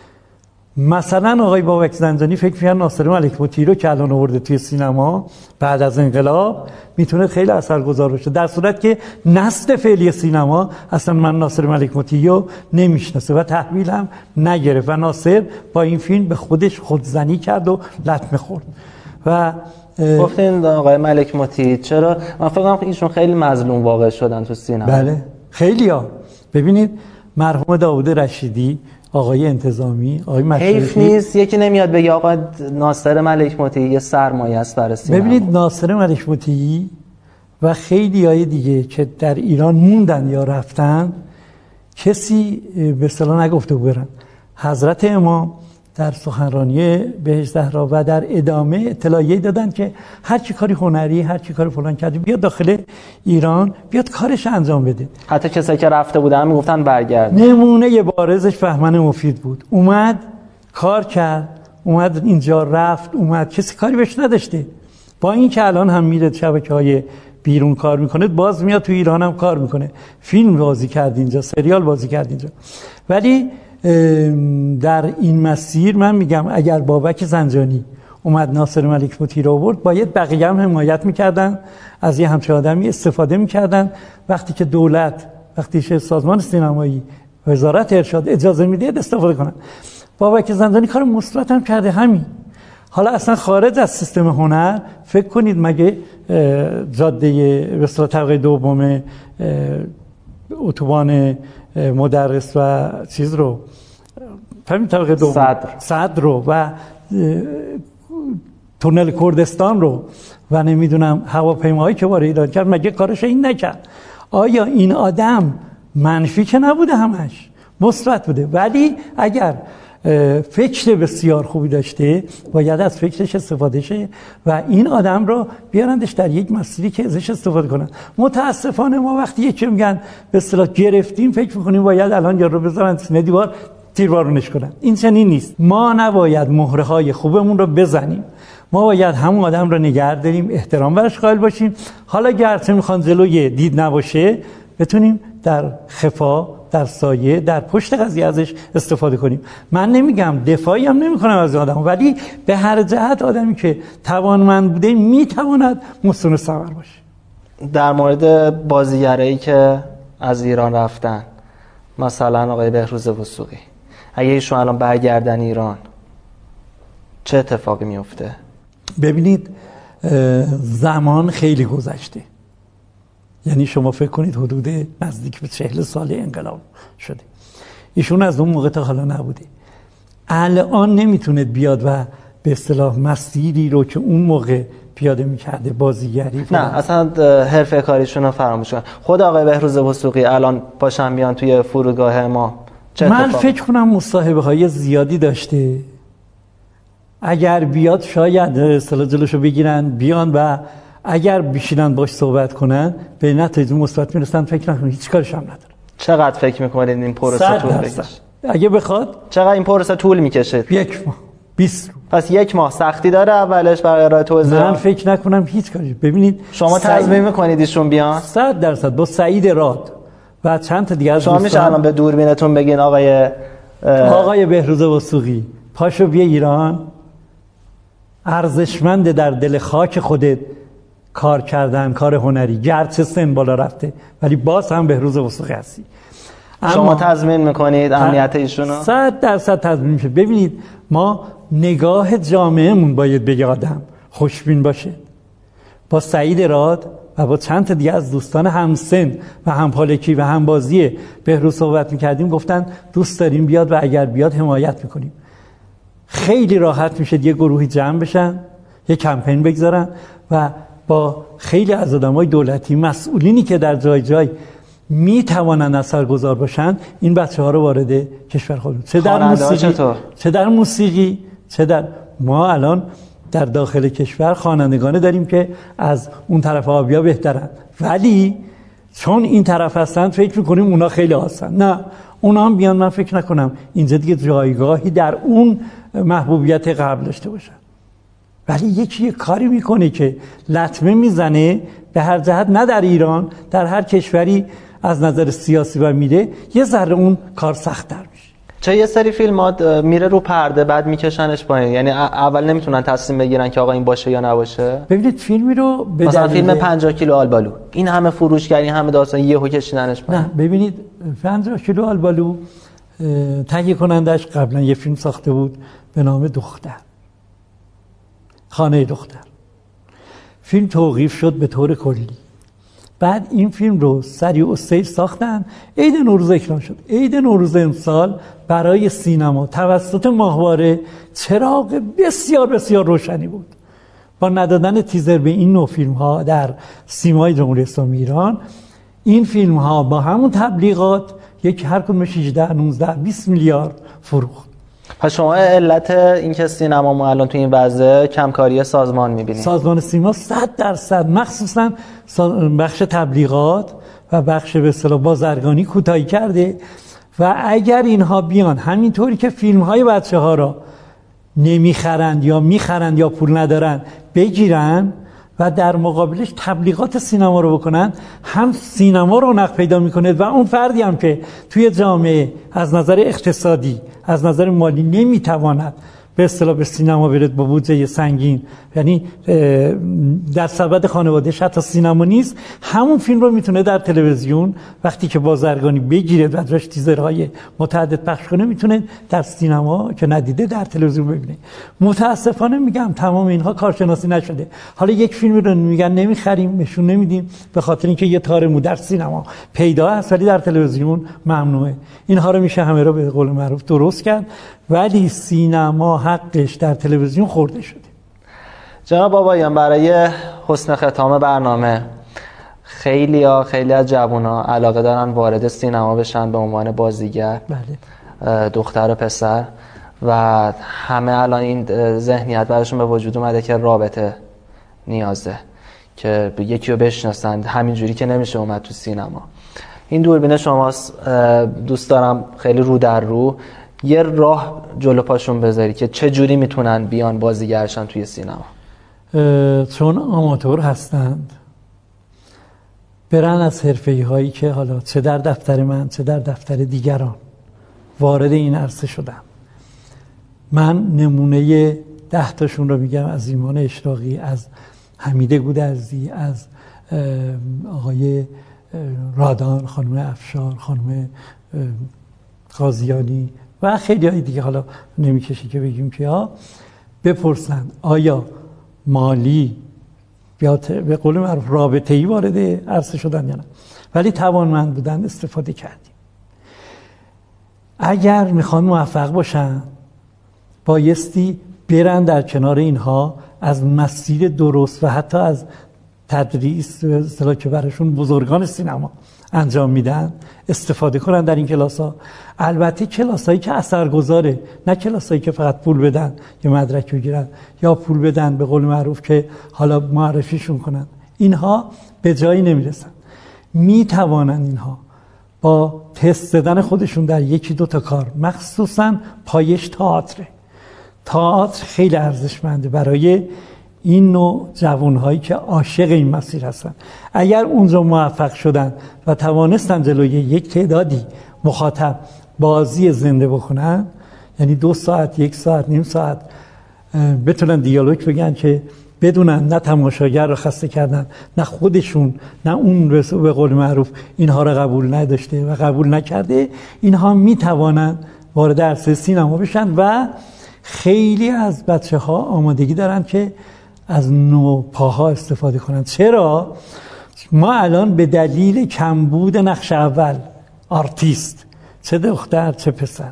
مثلا آقای بابک زنجانی فکر می‌کنه ناصر ملک مطیع رو که الان آورده توی سینما بعد از انقلاب میتونه خیلی اثرگذار باشه، در صورت که نسل فعلی سینما اصلا من ناصر ملک مطیع رو نمیشناسه و تحویل هم نگرفت و ناصر با این فیلم به خودش خودزنی کرد و لطمه خورد. و گفتین آقای ملک مطیع چرا؟ من فکر کنم ایشون خیلی مظلوم واقع شدن تو سینما. بله خیلی‌ها. ببینید مرحوم داوود رشیدی، آقای انتظامی، آقای مشرفی، حیف نیست یکی نمیاد بگه آقا ناصر ملک مطیع یه سرمایه است برای سینما. ببینید ناصر ملک مطیع و خیلی های دیگه که در ایران موندن یا رفتن کسی به اصطلاح نگفته برن. حضرت امام در سخنرانی بهشت زهرا و در ادامه اطلاعیه دادن که هر چی کاری هنری، هر چی کاری فلان کردی بیاد داخل ایران، بیاد کارش انجام بده. حتی کسایی که رفته بودن میگفتن برگرد. نمونه بارزش بهمن مفید بود، اومد کار کرد، اومد اینجا رفت، اومد کسی کاری بهش نداشته. با این که الان هم میره شبکه‌های بیرون کار میکنه، باز میاد تو ایران هم کار میکنه، فیلم بازی کرد اینجا، سریال بازی کرد اینجا. ولی در این مسیر من میگم اگر بابک زنجانی اومد ناصر ملک مطیع رو آورد، باید بقیه هم حمایت میکردن، از یه همچین آدمی استفاده میکردن. وقتی که دولت، وقتی که سازمان سینمایی، وزارت ارشاد اجازه میده استفاده کنن. بابک زنجانی کار مثبت هم کرده همین. حالا اصلا خارج از سیستم هنر فکر کنید مگه جاده به اصطلاح طبقه دوم اتوبان مدرس و چیز رو همین طبقه دوم صدر صدر رو و تونل کردستان رو و نمیدونم هواپیماهایی که وارد ایران کرد، مگه کارش این نکرد؟ آیا این آدم منفی که نبوده، همش مثبت بوده. ولی اگر فکر بسیار خوبی داشته باید از فکرش استفاده شه و این آدم رو بیارندش در یک مسیری که ازش استفاده کنن. متاسفانه ما وقتی یکی میگن به اصطلاح گرفتیم فکر میکنیم باید الان یارو بذارن سینه دیوار تیربارونش کنن. این چنین نیست. ما نباید مهره های خوبمون رو بزنیم، ما باید همون آدم رو نگه داریم، احترام براش قائل باشیم. حالا گرچه میخوان جلوی دید نباشه، بتونیم در خفا، در سایه، در پشت قضیه ازش استفاده کنیم. من نمیگم دفاعی هم نمیکنم از آدم، ولی به هر جهت آدمی که توانمند بوده میتواند مستون ثمر باشه. در مورد بازیگرایی که از ایران رفتن، مثلا آقای بهروز وثوقی، اگه ایشون الان برگردن ایران چه اتفاقی میفته؟ ببینید زمان خیلی گذشته، یعنی شما فکر کنید حدود نزدیک به چهل سال انقلاب شده، ایشون از اون موقع تا حالا نبوده. الان نمیتونه بیاد و به اصطلاح مسیری رو که اون موقع پیاده میکرده بازیگری نه اصلا حرفه کاریشون رو فراموش کن. خود آقای بهروز وثوقی الان پاشن بیان توی فرودگاه ما چه من اتفاقی؟ فکر کنم مصاحبه های زیادی داشته، اگر بیاد شاید اصطلاح جلوشو بگیرن بیان و اگر بشینن باش صحبت کنن به نتیجه مثبت میرسن، فکر نکنم هیچ کارش هم نداره. چقدر فکر میکنید این پروسه طول بکشه؟ اگه بخواد چقدر این پروسه طول میکشه؟ یک ماه، بیست روز. پس یک ماه سختی داره اولش برای ارائه توضیح؟ من فکر نکنم هیچ کاری. ببینید شما تضمین میکنید ایشون بیان؟ صد درصد با سعید راد و چند تا دیگه از شما میشه الان به دوربینتون بگین آقای آقای بهروز وثوقی پاشو بیا ایران، ارزشمند در دل خاک خودت کار کردن، کار هنری، گرچه سن بالا رفته ولی باز هم بهروز وثوقی هستی. شما تضمین میکنید امنیت ایشونو؟ صد درصد تضمین میشه. ببینید ما نگاه جامعهمون باید به آدم خوشبین باشه. با سعید راد و با چند تا دیگه از دوستان همسن و همپالکی و همبازی بهروز صحبت میکردیم، گفتن دوست داریم بیاد و اگر بیاد حمایت میکنیم. خیلی راحت میشه یه گروهی جمع بشن، یه کمپین بگذارن و با خیلی از آدمای دولتی، مسئولینی که در جای جای میتوانن اثرگذار باشن، این بچه‌ها رو وارد کشور خودمون، چه در موسیقی چه در موسیقی چه در ما الان در داخل کشور خوانندگان داریم که از اون طرف آبیا بهترن، ولی چون این طرف هستن فکر میکنیم اونا خیلی آسان. نه، اونا هم بیان، من فکر نکنم اینجا دیگه جایگاهی در اون محبوبیت قبل داشته باشن. ولی یکی یه کاری میکنه که لطمه میزنه به هر جهت، نه در ایران، در هر کشوری از نظر سیاسی و میره یه ذره اون کار سخت‌تر میشه. چه یه سری فیلمات میره رو پرده بعد میکشنش پایین، یعنی اول نمیتونن تصمیم بگیرن که آقا این باشه یا نباشه. ببینید فیلمی رو به مثلا فیلم پنجاه کیلو آلبالو، این همه فروشگری، همه داستان، یهو کشیدنش پایین. نه ببینید پنجاه کیلو آلبالو تهیه کنندش قبلا یه فیلم ساخته بود به نام دختر، خانه دختر. فیلم توقیف شد به طور کلی. بعد این فیلم رو سریع و سیر ساختن، عید نوروز اکران شد. عید نوروز امسال برای سینما توسط ماهواره چراغ بسیار بسیار روشنی بود. با ندادن تیزر به این نوع فیلم ها در سیمای جمهوری اسلامی ایران، این فیلم ها با همون تبلیغات یک هر کدومش هجده نوزده بیست میلیارد فروخت. پس شما علت اینکه سینما ما الان تو این وضع کمکاری سازمان می‌بینید؟ سازمان سینما صد درصد مخصوصا بخش تبلیغات و بخش به اصطلاح بازرگانی کوتاهی کرده و اگر اینها بیان همینطوری که فیلم‌های بچه‌ها را نمیخرند یا میخرند یا پول ندارن بگیرن و در مقابلش تبلیغات سینما رو بکنن، هم سینما رونق پیدا میکنه و اون فردی هم که توی جامعه از نظر اقتصادی از نظر مالی نمیتواند به اصطلاح به سینما برد با بودجه سنگین، یعنی در سبد خانواده‌اش حتی سینما نیست، همون فیلم رو میتونه در تلویزیون وقتی که بازرگانی بگیره و ازش تیزرهای متعدد پخش کنه میتونه در سینما که ندیده در تلویزیون ببینه. متاسفانه میگم تمام اینها کارشناسی نشده. حالا یک فیلمی رو میگن نمیخریم، نشون نمیدیم به خاطر اینکه یه تار مو در سینما پیدا هست ولی در تلویزیون ممنوعه. اینها رو میشه همه رو به قول معروف درست کرد، ولی سینما حقش در تلویزیون خورده شده. جناب بابایان، برای حسن ختام برنامه خیلی ها خیلی از جوونا علاقه دارن وارد سینما بشن به عنوان بازیگر، بله. دختر و پسر، و همه الان این ذهنیت براشون به وجود اومده که رابطه نیازه که یکی رو بشناسن، همینجوری که نمیشه اومد تو سینما. این دوربین شماست، دوست دارم خیلی رو در رو یه راه جلو پاشون بذاری که چه جوری میتونن بیان بازیگرشن توی سینما. چون آماتور هستند، برن از حرفه‌ای هایی که حالا چه در دفتر من چه در دفتر دیگران وارد این عرصه شدن. من نمونه ده تاشون رو میگم، از ایمان اشراقی، از حمیده گودرزی، از آقای رادان، خانم افشار، خانم قاضیانی و خیلی های دیگه، حالا نمیکشه که بگیم که ها بپرسن آیا مالی یا به قول معروف رابطه‌ای وارد عرصه شدن یا نه، ولی توانمند بودن، استفاده کردیم. اگر میخوان موفق باشن بایستی برن در کنار اینها از مسیر درست و حتی از تدریس به اصطلاح که براشون بزرگان سینما انجام میدن استفاده کنن در این کلاس‌ها. البته کلاسایی که اثرگذاره، نه کلاسایی که فقط پول بدن یا مدرک بگیرن یا پول بدن به قول معروف که حالا معرفیشون کنن. اینها به جایی نمیرسن. میتوانن اینها با تست زدن خودشون در یکی دو تا کار، مخصوصا پایش تئاتر تئاتر خیلی ارزشمنده برای این نوع جوانهایی که عاشق این مسیر هستن. اگر اونجا موفق شدن و توانستن جلوی یک تعدادی مخاطب بازی زنده بکنن، یعنی دو ساعت، یک ساعت، نیم ساعت بتونن دیالوگ بگن که بدونن نه تماشاگر رو خسته کردن، نه خودشون، نه اون به قول معروف اینها رو قبول نداشته و قبول نکرده، اینها میتوانن وارد عرصه سینما بشن و خیلی از بچه ها آمادگی دارن که از نوع پاها استفاده کنن. چرا؟ ما الان به دلیل کمبود نقش اول، آرتیست، چه دختر چه پسر،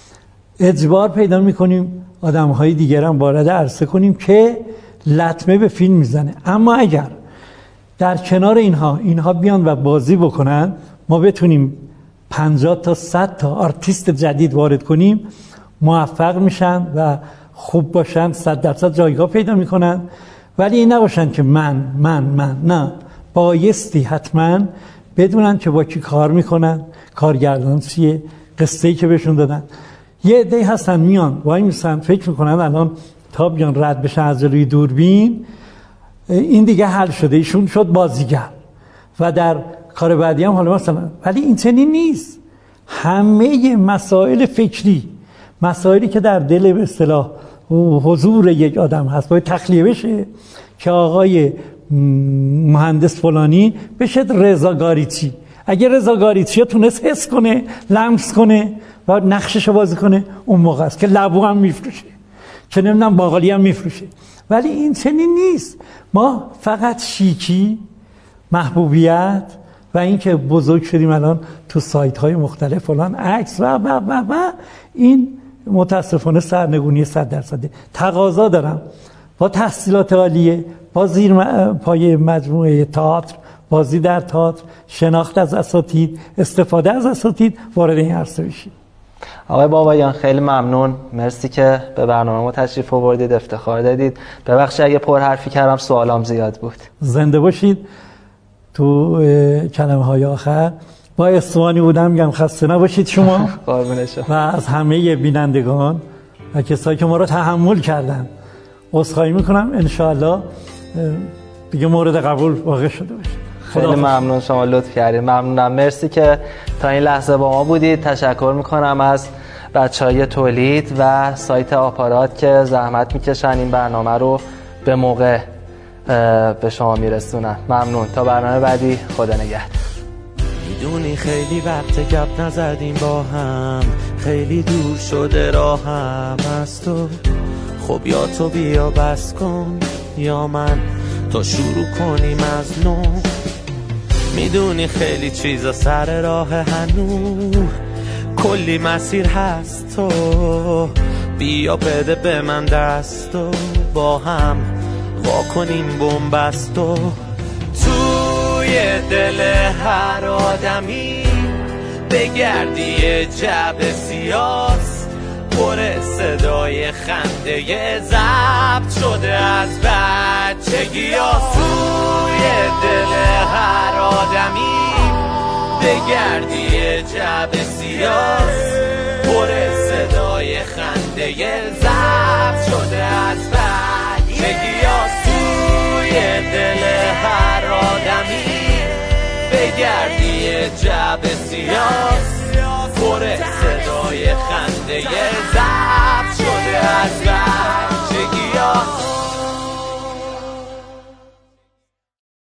اجبار پیدا میکنیم آدم های دیگر هم وارد عرصه کنیم که لطمه به فیلم میزنه. اما اگر در کنار اینها اینها بیان و بازی بکنن، ما بتونیم پنجاه تا صد تا آرتیست جدید وارد کنیم، موفق میشن و خوب باشن، صد درصد جایگاه پیدا میکنن. ولی این نباشن که من من من نه، بایستی حتما بدونن که با کی کار میکنن، کارگردان چیه، قصه‌ای که بهشون دادن. یه عده‌ای هستن میان وای میسن فکر میکنن الان تا بیان رد بشن از جلوی دوربین این دیگه حل شده، ایشون شد بازیگر و در کار بعدی هم حالا مثلا. ولی این چنین نیست. همه مسائل فکری، مسائلی که در دل به اصطلاح حضور یک آدم هست باید تخلیه بشه که آقای مهندس فلانی بشه رضا گاریچی. اگه رضا گاریچی تونست حس کنه، لمس کنه و نقششو بازی کنه، اون موقع است که لبو هم میفروشه، که نمیدونم باقالی هم میفروشه. ولی این چنین نیست. ما فقط شیکی، محبوبیت و اینکه بزرگ شدیم الان تو سایت های مختلف فلان عکس و و و و این متاسفانه سرنگونی صد درصده. تقاضا دارم با تحصیلات عالیه، با زیر پای مجموعه تئاتر، بازی در تئاتر، شناخت از اساتید، استفاده از اساتید وارد این عرصه بشید. آقای بابایان خیلی ممنون، مرسی که به برنامه ما تشریف آوردید، افتخار دادید. ببخشید اگه پر حرفی کردم، سوالام زیاد بود. زنده باشید. تو کلمه های آخر با اسوانی بودم میگم خسته نباشید شما و از همه بینندگان و کسایی که ما رو تحمل کردن عذرخواهی میکنم. انشاءالله دیگه مورد قبول واقع شده باشه. خیلی ممنون، شما لطف کردید. ممنونم، مرسی که تا این لحظه با ما بودید. تشکر میکنم از بچهای تولید و سایت آپارات که زحمت میکشن این برنامه رو به موقع به شما میرسونن. ممنون. تا برنامه بعدی، خدا نگهدار. میدونی خیلی وقت گپ نزدیم با هم، خیلی دور شده راهم از تو. خب یا تو بیا بس کن یا من، تا شروع کنیم از نو. میدونی خیلی چیزا سر راه هنوز، کلی مسیر هست تو. بیا بده به من دستو، با هم وا کنیم بنبستو. توی دل هر آدمی بگردی جعب سیاس، پر صدای خنده ضبط شده از بچگیاس. توی دل هر آدمی بگردی جعب سیاس، پر صدای خنده ضبط شده از بچگیاس. توی دل هر آدمی گردی جعبه سیاه پر صدای خنده ضبط شده از